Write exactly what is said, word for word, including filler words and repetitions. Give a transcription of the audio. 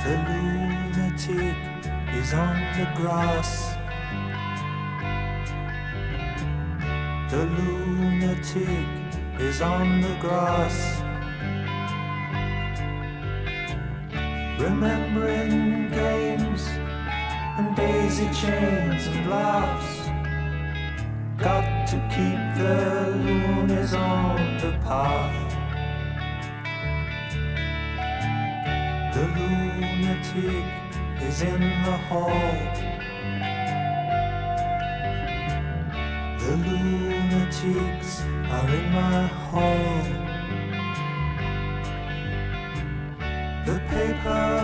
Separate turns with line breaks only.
The lunatic is on the grass. The lunatic is on the grass. Remembering games and daisy chains and laughs. Got to keep the loonies on the path. The lunatic is in the hall. The lunatics are in my hall. The paper